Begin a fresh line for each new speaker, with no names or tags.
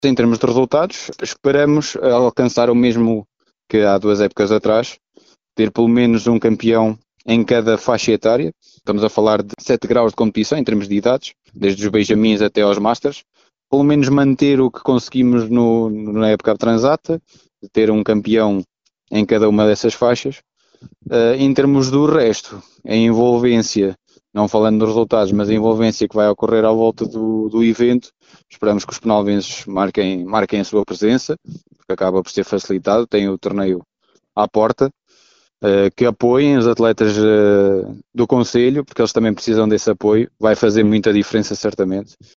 Em termos de resultados, esperamos alcançar o mesmo que há 2 épocas atrás, ter pelo menos um campeão em cada faixa etária. Estamos a falar de 7 graus de competição em termos de idades, desde os Benjamins até aos Masters. Pelo menos manter o que conseguimos na época transata, de ter um campeão em cada uma dessas faixas. Em termos do resto, a envolvência, não falando dos resultados, mas a envolvência que vai ocorrer à volta do evento, esperamos que os penalvenses marquem a sua presença, porque acaba por ser facilitado, tem o torneio à porta, que apoiem os atletas do Conselho, porque eles também precisam desse apoio, vai fazer muita diferença certamente.